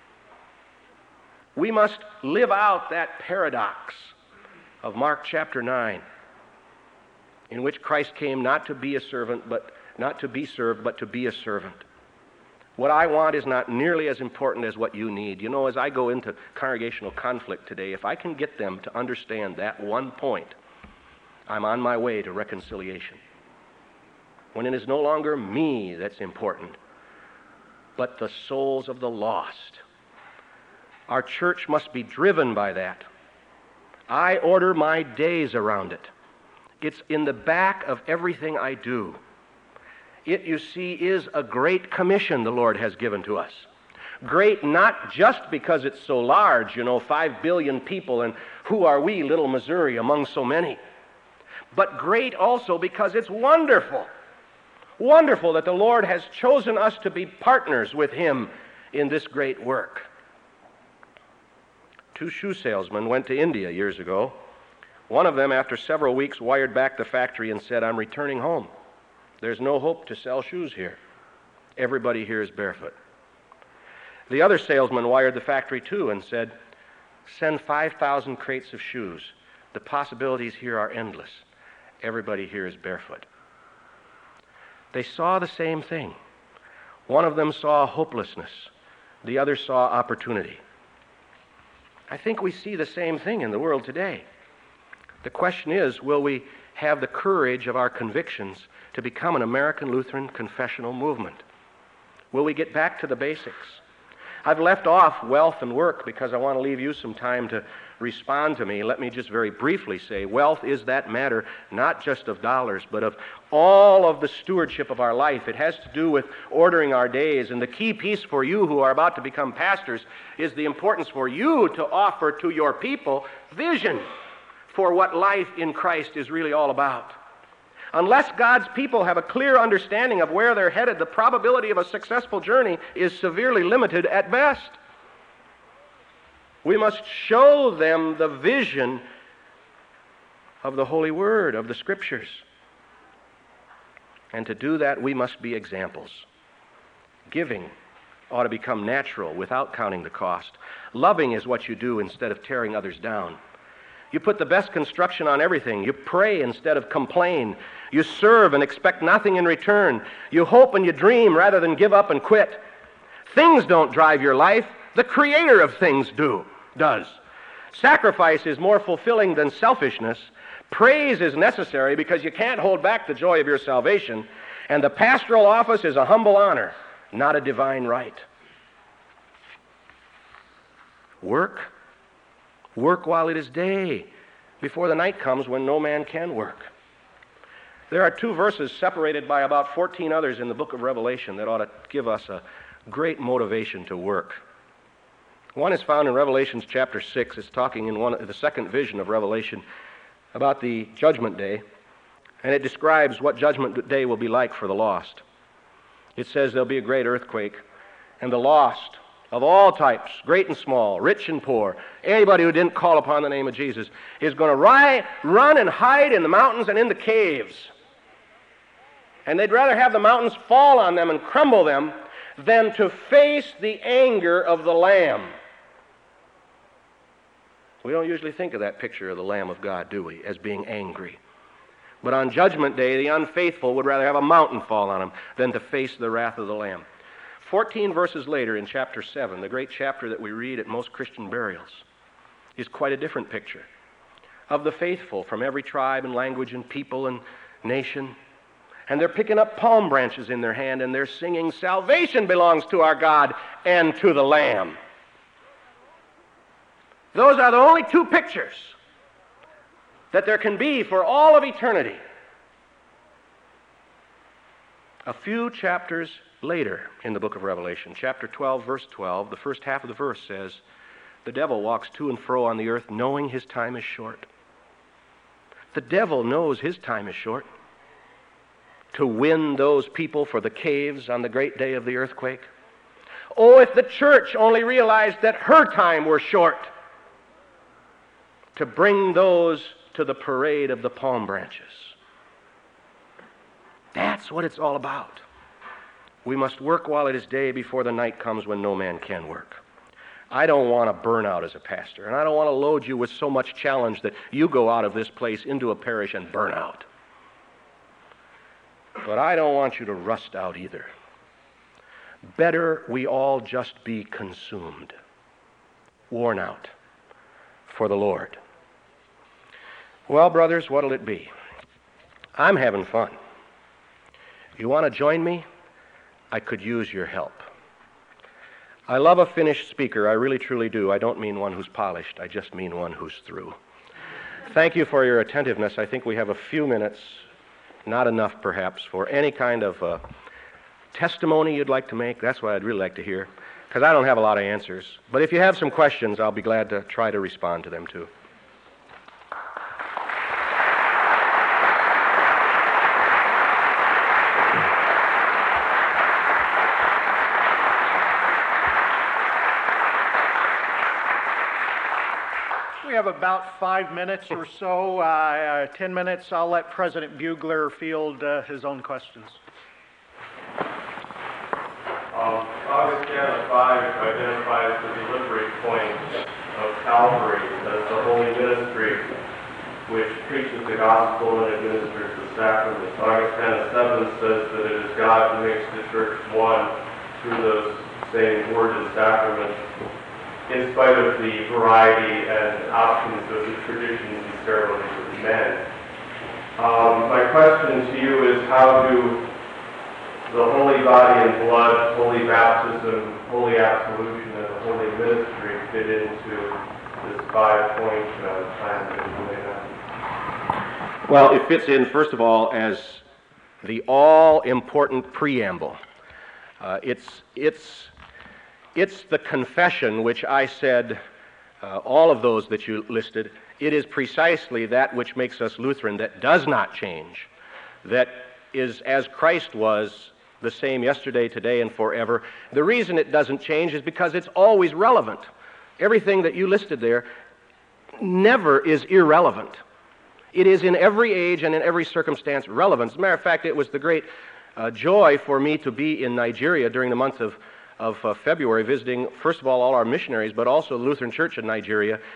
We must live out that paradox of Mark chapter nine, in which Christ came not to be a servant, but not to be served, but to be a servant. What I want is not nearly as important as what you need. You know, as I go into congregational conflict today, if I can get them to understand that one point, I'm on my way to reconciliation. When it is no longer me that's important, but the souls of the lost. Our church must be driven by that. I order my days around it. It's in the back of everything I do. It, you see, is a great commission the Lord has given to us. Great not just because it's so large, you know, five billion people, and who are we, little Missouri, among so many, but great also because it's wonderful. Wonderful that the Lord has chosen us to be partners with Him in this great work. Two shoe salesmen went to India years ago. One of them, after several weeks, wired back the factory and said, I'm returning home. There's no hope to sell shoes here. Everybody here is barefoot. The other salesman wired the factory too and said, send five thousand crates of shoes. The possibilities here are endless. Everybody here is barefoot. They saw the same thing. One of them saw hopelessness. The other saw opportunity. I think we see the same thing in the world today. The question is, will we have the courage of our convictions to become an American Lutheran confessional movement? Will we get back to the basics? I've left off wealth and work because I want to leave you some time to respond to me. Let me just very briefly say, wealth is that matter not just of dollars, but of all of the stewardship of our life. It has to do with ordering our days, and the key piece for you who are about to become pastors is the importance for you to offer to your people vision for what life in Christ is really all about. Unless God's people have a clear understanding of where they're headed, the probability of a successful journey is severely limited at best. We must show them the vision of the Holy Word, of the Scriptures. And to do that, we must be examples. Giving ought to become natural without counting the cost. Loving is what you do instead of tearing others down. You put the best construction on everything. You pray instead of complain. You serve and expect nothing in return. You hope and you dream rather than give up and quit. Things don't drive your life. The creator of things do, does. Sacrifice is more fulfilling than selfishness. Praise is necessary because you can't hold back the joy of your salvation. And the pastoral office is a humble honor, not a divine right. Work. Work while it is day, before the night comes when no man can work. There are two verses separated by about fourteen others in the book of Revelation that ought to give us a great motivation to work. One is found in Revelation chapter six. It's talking in one, the second vision of Revelation about the judgment day, and it describes what judgment day will be like for the lost. It says there'll be a great earthquake, and the lost of all types, great and small, rich and poor, anybody who didn't call upon the name of Jesus, is going to ri- run and hide in the mountains and in the caves. And they'd rather have the mountains fall on them and crumble them than to face the anger of the Lamb. We don't usually think of that picture of the Lamb of God, do we, as being angry. But on Judgment Day, the unfaithful would rather have a mountain fall on them than to face the wrath of the Lamb. Fourteen verses later in chapter seven, the great chapter that we read at most Christian burials, is quite a different picture of the faithful from every tribe and language and people and nation. And they're picking up palm branches in their hand and they're singing, "Salvation belongs to our God and to the Lamb." Those are the only two pictures that there can be for all of eternity. A few chapters later in the book of Revelation, chapter twelve, verse twelve, the first half of the verse says, "The devil walks to and fro on the earth, knowing his time is short." The devil knows his time is short to win those people for the caves on the great day of the earthquake. Oh, if the church only realized that her time were short to bring those to the parade of the palm branches. That's what it's all about. We must work while it is day before the night comes when no man can work. I don't want to burn out as a pastor, and I don't want to load you with so much challenge that you go out of this place into a parish and burn out. But I don't want you to rust out either. Better we all just be consumed, worn out for the Lord. Well, brothers, what'll it be? I'm having fun. You want to join me? I could use your help. I love a finished speaker. I really, truly do. I don't mean one who's polished. I just mean one who's through. Thank you for your attentiveness. I think we have a few minutes, not enough perhaps, for any kind of uh, testimony you'd like to make. That's what I'd really like to hear, because I don't have a lot of answers. But if you have some questions, I'll be glad to try to respond to them too. We have about five minutes or so, uh, uh, ten minutes. I'll let President Bugler field uh, his own questions. Um, August five identifies the delivery point of Calvary as the holy ministry, which preaches the gospel and administers the sacraments. August seven says that it is God who makes the church one through those same word and sacraments, in spite of the variety and options of the traditions and ceremonies of men. Um, my question to you is, how do the holy body and blood, holy baptism, holy absolution, and the holy ministry fit into this five-point uh, plan that you laid out? Well, it fits in, first of all, as the all-important preamble. Uh, it's, it's, it's the confession which I said, uh, all of those that you listed, it is precisely that which makes us Lutheran, that does not change, that is as Christ was, the same yesterday, today, and forever. The reason it doesn't change is because it's always relevant. Everything that you listed there never is irrelevant. It is in every age and in every circumstance relevant. As a matter of fact, it was the great uh, joy for me to be in Nigeria during the month of, of uh, February, visiting, first of all, all our missionaries, but also the Lutheran Church in Nigeria.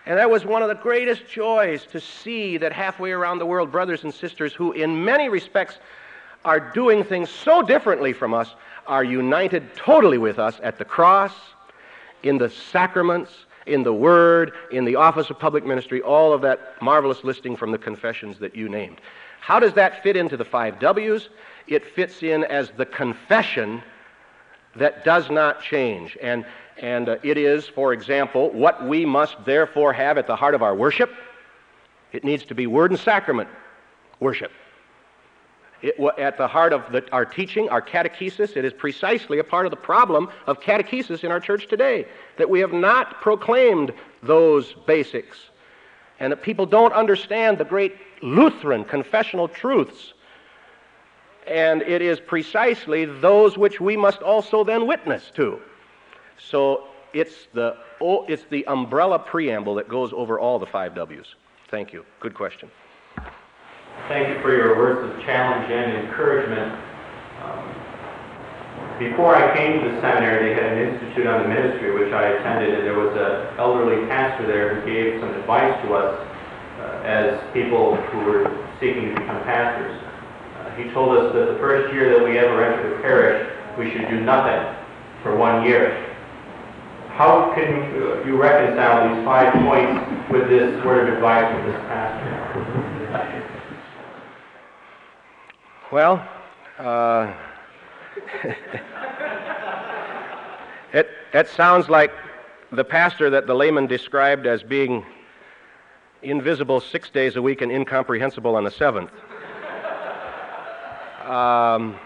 And that was one of the greatest joys, to see that halfway around the world, brothers and sisters who in many respects are doing things so differently from us are united totally with us at the cross, in the sacraments, in the Word, in the office of public ministry, all of that marvelous listing from the confessions that you named. How does that fit into the five W's? It fits in as the confession that does not change. And, and uh, it is, for example, what we must therefore have at the heart of our worship. It needs to be Word and Sacrament worship. It, at the heart of the, our teaching, our catechesis, it is precisely a part of the problem of catechesis in our church today, that we have not proclaimed those basics, and that people don't understand the great Lutheran confessional truths. And it is precisely those which we must also then witness to. So it's the, oh, it's the umbrella preamble that goes over all the five W's. Thank you. Good question. Thank you for your words of challenge and encouragement. Um, before I came to the seminary, they had an institute on the ministry, which I attended, and there was an elderly pastor there who gave some advice to us uh, as people who were seeking to become pastors. Uh, he told us that the first year that we ever entered the parish, we should do nothing for one year. How can you reconcile these five points with this word of advice from this pastor? Well, uh, it, it sounds like the pastor that the layman described as being invisible six days a week and incomprehensible on the seventh. Um,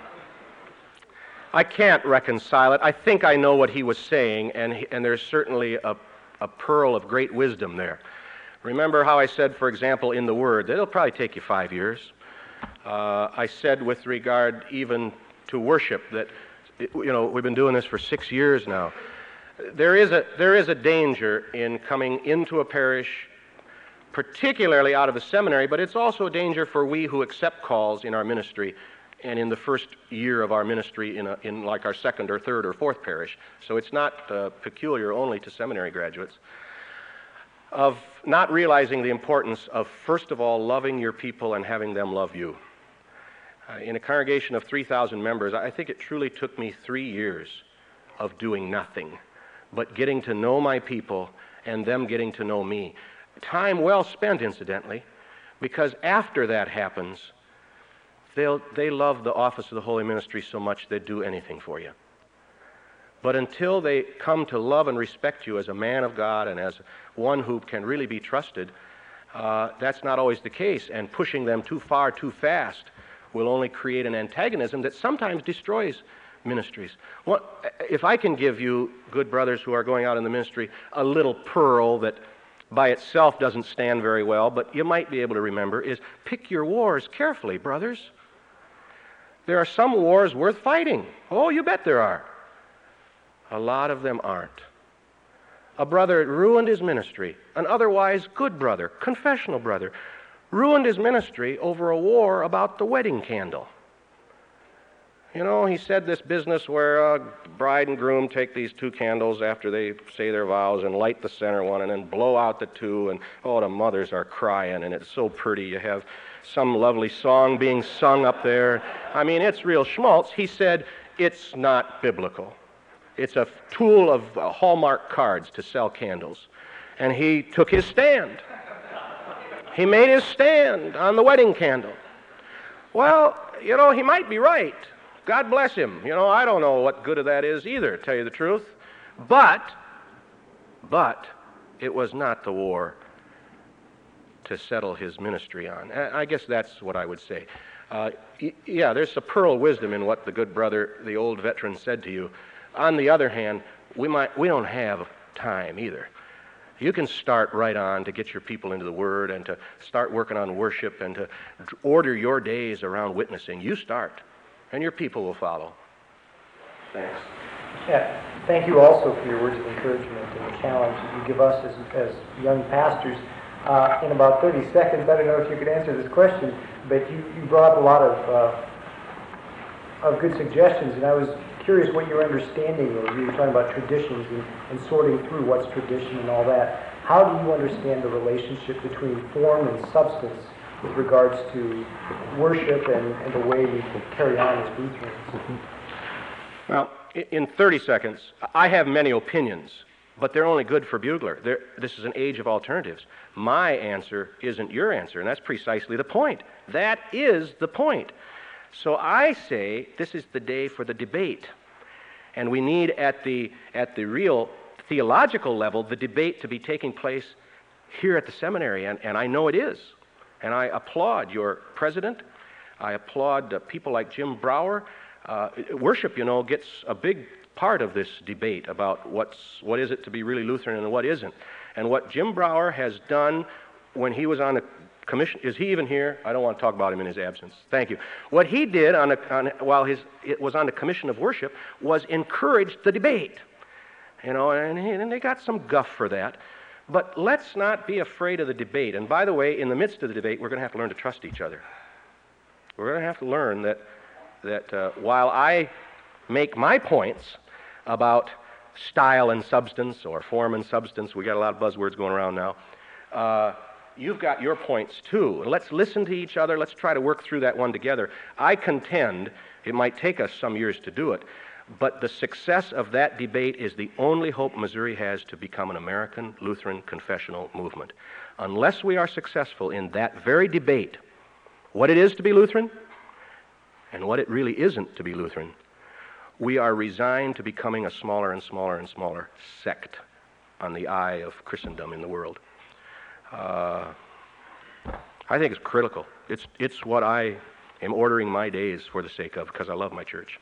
I can't reconcile it. I think I know what he was saying, and, he, and there's certainly a, a pearl of great wisdom there. Remember how I said, for example, in the Word, that it'll probably take you five years. Uh, I said with regard even to worship that, you know, we've been doing this for six years now. There is a, there is a danger in coming into a parish, particularly out of the seminary, but it's also a danger for we who accept calls in our ministry and in the first year of our ministry in, a, in like our second or third or fourth parish. So it's not uh, peculiar only to seminary graduates, of not realizing the importance of, first of all, loving your people and having them love you. Uh, in a congregation of three thousand members, I think it truly took me three years of doing nothing, but getting to know my people and them getting to know me. Time well spent, incidentally, because after that happens, they'll, they love the office of the Holy Ministry so much they'd do anything for you. But until they come to love and respect you as a man of God and as one who can really be trusted, uh, that's not always the case. And pushing them too far, too fast, will only create an antagonism that sometimes destroys ministries. Well, if I can give you, good brothers who are going out in the ministry, a little pearl that by itself doesn't stand very well, but you might be able to remember, is pick your wars carefully, brothers. There are some wars worth fighting. Oh, you bet there are. A lot of them aren't. A brother ruined his ministry, an otherwise good brother, confessional brother, ruined his ministry over a war about the wedding candle. You know, he said this business where a bride and groom take these two candles after they say their vows and light the center one and then blow out the two, and oh, the mothers are crying, and it's so pretty. You have some lovely song being sung up there. I mean, it's real schmaltz. He said, it's not biblical. It's a tool of uh, Hallmark cards to sell candles. And he took his stand. He made his stand on the wedding candle. Well, you know, he might be right. God bless him. You know, I don't know what good of that is either, to tell you the truth. But, but, it was not the war to settle his ministry on. I guess that's what I would say. Uh, yeah, there's a pearl of wisdom in what the good brother, the old veteran, said to you. On the other hand, we might we don't have time either. You can start right on to get your people into the Word and to start working on worship and to order your days around witnessing. You start, and your people will follow. Thanks. Yeah, thank you also for your words of encouragement and the challenge that you give us as, as young pastors. Uh, in about thirty seconds, I don't know if you could answer this question, but you, you brought up a lot of, uh, of good suggestions, and I was curious what your understanding is. You were talking about traditions and, and sorting through what's tradition and all that. how do you understand the relationship between form and substance with regards to worship and, and the way we carry on as Lutherans? Well, i- in thirty seconds, I have many opinions, but they're only good for Bugler. They're, this is an age of alternatives. My answer isn't your answer, and that's precisely the point. That is the point. So I say this is the day for the debate. And we need, at the, at the real theological level, the debate to be taking place here at the seminary, and, and I know it is. And I applaud your president. I applaud uh, people like Jim Brower. Uh, worship, you know, gets a big part of this debate about what's, what is it to be really Lutheran and what isn't. And what Jim Brower has done when he was on the commission, is he even here? I don't want to talk about him in his absence. Thank you. What he did on a, on, while his, it was on the commission of worship was encourage the debate. You know, and, he, and they got some guff for that. But let's not be afraid of the debate. And by the way, in the midst of the debate, we're going to have to learn to trust each other. We're going to have to learn that, that uh, while I make my points about style and substance, or form and substance, we got a lot of buzzwords going around now, uh, you've got your points too. Let's listen to each other. Let's try to work through that one together. I contend it might take us some years to do it, but the success of that debate is the only hope Missouri has to become an American Lutheran confessional movement. Unless we are successful in that very debate, what it is to be Lutheran and what it really isn't to be Lutheran, we are resigned to becoming a smaller and smaller and smaller sect on the eye of Christendom in the world. Uh, I think it's critical. It's, it's what I am ordering my days for the sake of, because I love my church.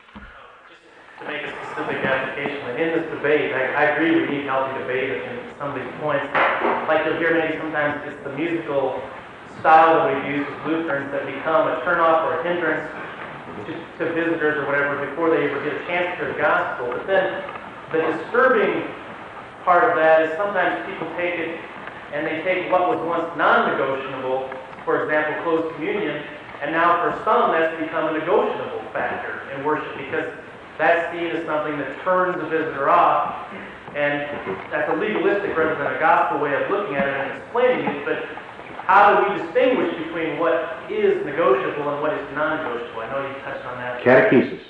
To make a specific application, like in this debate, I, I agree we need healthy debate in some of these points. Like you'll hear maybe sometimes it's the musical style that we use with Lutherans that become a turnoff or a hindrance to, to visitors or whatever before they ever get a chance to hear the gospel. But then the disturbing part of that is sometimes people take it and they take what was once non-negotiable, for example, closed communion, and now for some that's become a negotiable factor in worship because that's seen as something that turns the visitor off, and that's a legalistic rather than a gospel way of looking at it and explaining it, but how do we distinguish between what is negotiable and what is non-negotiable? I know you touched on that. Catechesis.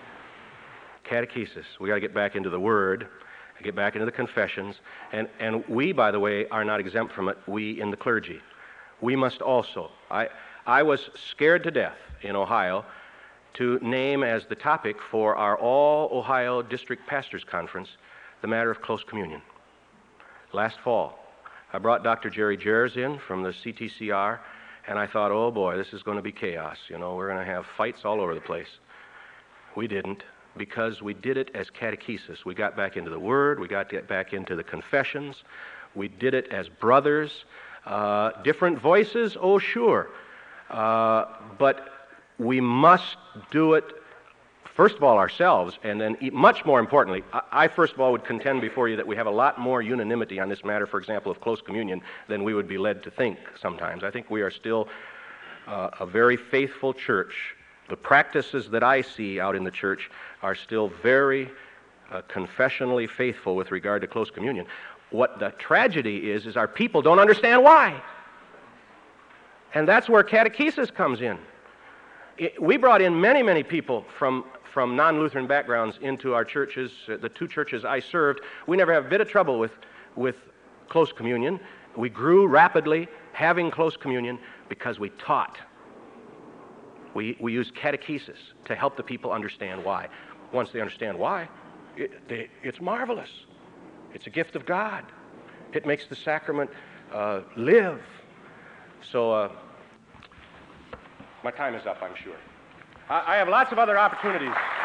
Catechesis. We got to get back into the Word, get back into the confessions, and, and we, by the way, are not exempt from it, we in the clergy. We must also. I, I was scared to death in Ohio to name as the topic for our All-Ohio District Pastors Conference the matter of close communion. Last fall, I brought Doctor Jerry Jers in from the C T C R, and I thought, oh boy, this is going to be chaos. You know, we're going to have fights all over the place. We didn't, because we did it as catechesis. We got back into the Word, we got to get back into the confessions, we did it as brothers. Uh, different voices, oh sure, uh, but we must do it, first of all, ourselves, and then much more importantly, I, I first of all would contend before you that we have a lot more unanimity on this matter, for example, of close communion, than we would be led to think sometimes. I think we are still uh, a very faithful church. The practices that I see out in the church are still very uh, confessionally faithful with regard to close communion. What the tragedy is, is our people don't understand why. And that's where catechesis comes in. It, we brought in many, many people from, from non-Lutheran backgrounds into our churches, uh, the two churches I served. We never have a bit of trouble with, with close communion. We grew rapidly having close communion because we taught. We, we used catechesis to help the people understand why. Once they understand why, it, they, it's marvelous. It's a gift of God. It makes the sacrament uh, live. So, uh, my time is up, I'm sure. I, I have lots of other opportunities.